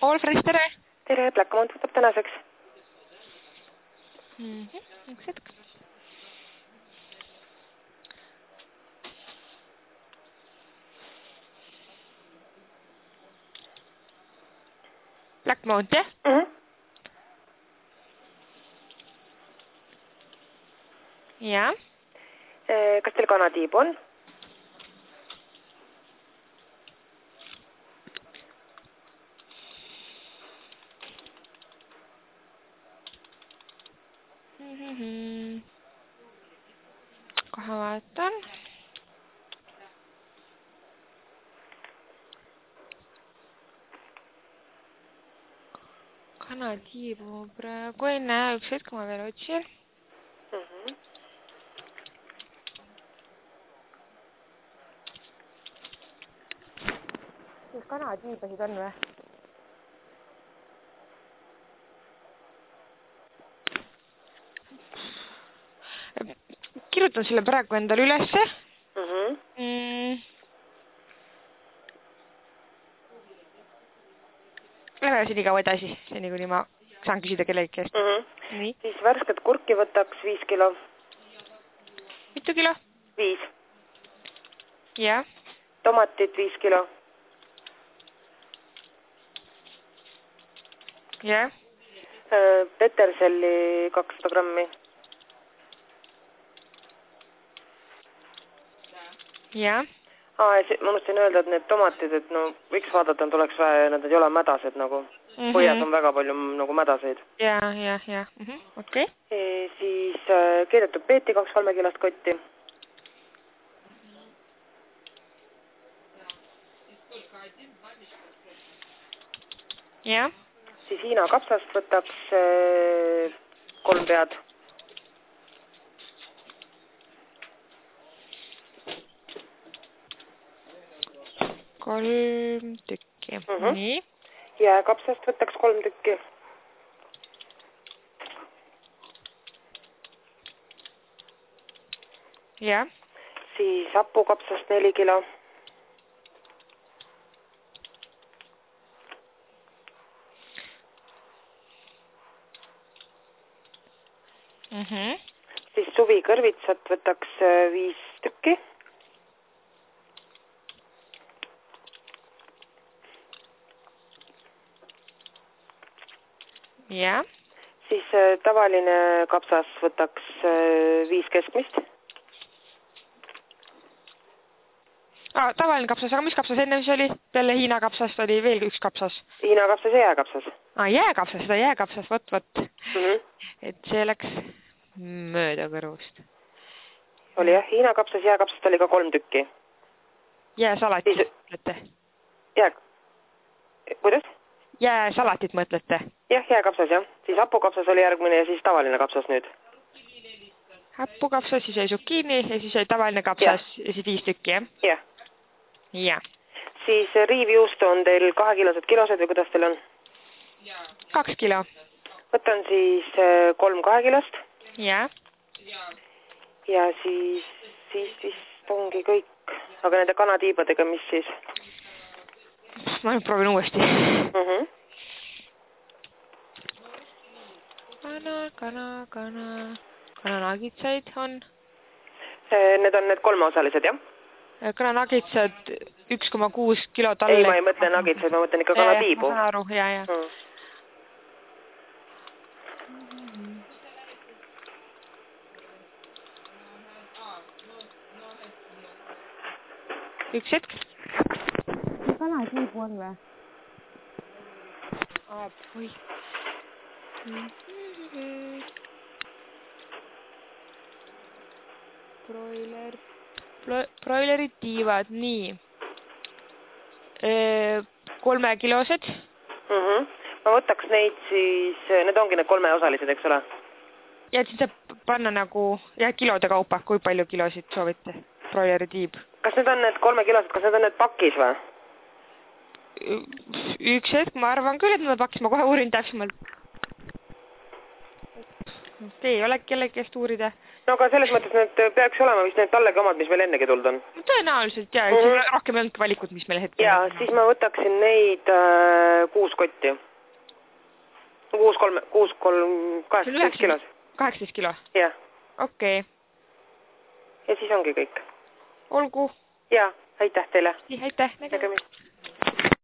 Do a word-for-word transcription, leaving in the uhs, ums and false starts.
Olfris, tere! Tere, Blackmount võtab tänaseks. Mm -hmm. Üks hetk. Blackmount, jah? Mm -hmm. Ja. Kas teil kanatiibu on? Mm -hmm. Kohe vaatan. Kanatiibu praegu ei näe, üks hetk ma veel otsin. Mm -hmm. Kus kanatiibasid on või? Kirjutan selle praegu endale ülesse. Mm -hmm. mm. Lähme seni kaua edasi, seni kuni ma saan küsida kellegi käest. Mm -hmm. Nii. Siis värsket kurki võtaks viis kilo. Mitu kilo? Viis. Ja. Tomatit viis kilo. Ja. Peterselli kakssada grammi. Ja. Aa, ma unustasin öelda, et need tomatid, et no võiks vaadata, et oleks vaja, nad ei ole mädased nagu. Mm -hmm. Põhjas on väga palju nagu mädaseid. Ja, ja, ja. Mm -hmm. Okei. Okay. Siis äh, keedetud peeti kaks kolmekilast kotti. Ja. Siis Hiina kapsast võtaks äh, kolm pead. Kolm tükki. Mm -hmm. Nii. Ja kapsast võtaks kolm tükki. Ja. Siis hapukapsast neli kilo. Mm -hmm. Siis suvikõrvitsat võtaks viis tükki. Ja. Siis tavaline kapsas võtaks viis keskmist. Ah, tavaline kapsas, aga mis kapsas enne mis oli? Peale Hiina kapsast oli veel üks kapsas. Hiina kapsas ja jääkapsas. Ah, jääkapsas, seda jääkapsas, võt, võt. Mm -hmm. Et see läks mööda kõrvust. Oli jah, Hiina kapsas, jääkapsast oli ka kolm tükki. Jääsalatit siis... mõtlete? Jää... Kuidas? Jääsalatit mõtlete? Jah, jääkapsas jah. Siis hapukapsas oli järgmine ja siis tavaline kapsas nüüd. Hapukapsas, siis oli zucchini ja siis oli tavaline kapsas ja, ja siis viis tükki, jah? Jah. Ja. Siis riivjuustu on teil kahekilosed kilosed või kuidas teil on? Kaks kilo. Võtan siis kolm kahekilost. Ja. Ja siis, siis vist ongi kõik. Aga nende kanatiibadega, mis siis? Ma nüüd proovin uuesti. Mm -hmm. Kana, kana, kana. Kananagitsaid on? Need on need kolmeosalised, jah? Kananagitsad üks koma kuus kilo talle. Ei, ma ei mõtle nagitsaid, ma mõtlen ikka kanatiibu. Ma saan aru, ja, ja. Mm. Üks hetk. Mis kanatiibu on või? Aa, või. Broiler, broilerid tiivad, nii. E, kolme kilosed. Mm -hmm. Ma võtaks neid siis, need ongi need kolmeosalised, eks ole? Ja siis saab panna nagu, ja kilode kaupa, kui palju kilosid soovite, broileri tiib. Kas need on need kolme kilosed, kas need on need pakis või? Üks hetk, ma arvan küll, et nad pakis, ma kohe uurin täpsemalt. Okei, ei ole kellegi käest uurida. No aga selles mõttes need peaks olema vist need tallegi omad, mis meil ennegi tulnud on. Tõenäoliselt, jah. Mm -hmm. Rohkem ei olnud valikut, mis meil hetkel ja, on. Siis ma võtaksin neid äh, kuus kotti. kuus kolm, kuus kolm, kaheksateist kilos. kaheksateist kilo? Jah. Okei. Okay. Ja siis ongi kõik. Olgu. Jaa, aitäh teile. Aitäh, nägemist.